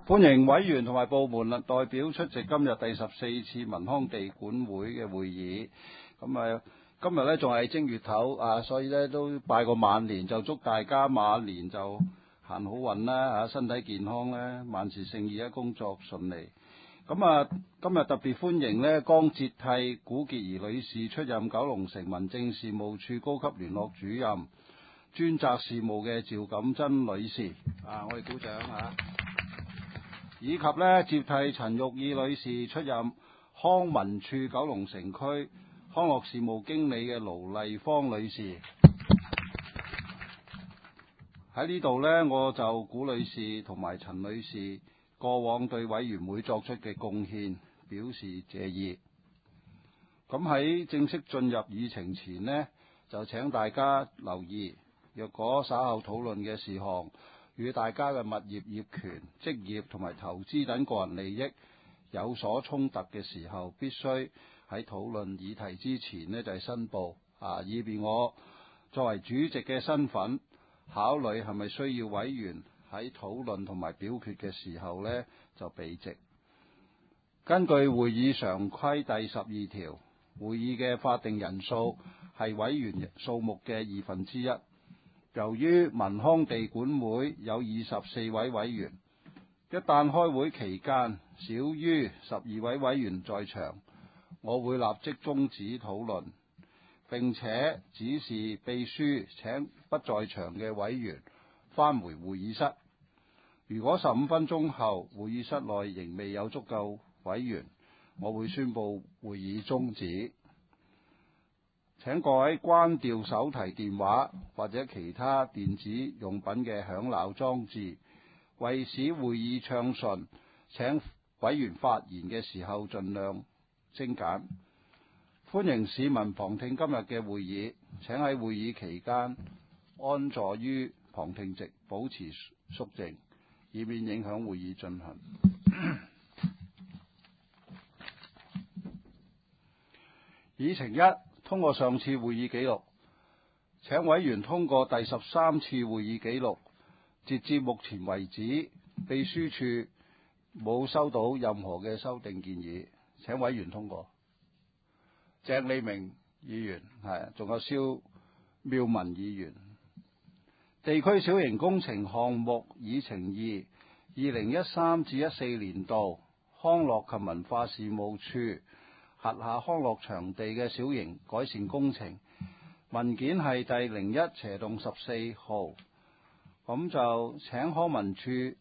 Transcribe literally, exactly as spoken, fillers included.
歡迎委員同埋部門代表出席今日第十四次民康地管會嘅會議。咁啊，今日呢仲係正月頭啊，所以呢都拜個晚年，就祝大家馬年就行好運啦，啊身體健康啦，萬事勝意，工作順利。咁啊，今日特別歡迎呢江哲替古潔儀女士出任九龍城民政事務處高級聯絡主任，專責事務嘅趙錦珍女士，啊，我哋鼓掌啊！以及呢接替陳玉意女士出任康文署九龍城區康樂事務經理嘅盧麗芳女士。喺呢度呢，我就古女士同埋陳女士過往對委員會作出嘅貢獻表示謝意。咁喺正式進入議程前呢，就請大家留意，若果稍後討論嘅事項與大家嘅物業業權、職業同埋投資等個人利益有所衝突嘅時候，必須喺討論議題之前呢，就係申報啊，以便我作為主席嘅身份考慮係咪需要委員喺討論同埋表決嘅時候呢，就避席。根據會議常規第十二條，會議嘅法定人數係委員數目嘅二分之一。由於民康地管會有二十四位委員，一旦開會期間少於十二位委員在場，我會立即終止討論，並且指示秘書請不在場嘅委員返回會議室。如果十五分鐘後會議室內仍未有足夠委員，我會宣布會議終止。請各位關掉手提電話或者其他電子用品嘅響鬧裝置，為使會議暢順，請委員發言嘅時候盡量精簡。歡迎市民旁聽今日嘅會議，請喺會議期間安坐於旁聽席，保持肅靜，以免影響會議進行。議程一，通過上次會議記錄，請委員通過第十三次會議記錄。截至目前為止，秘書處冇收到任何嘅修訂建議，請委員通過。鄭利明議員係，仲有蕭妙文議員。地區小型工程項目議程二，二零一三至一四年度康樂及文化事務處轄下康樂場地嘅小型改善工程文件係第零一斜洞十四號，咁就請康文署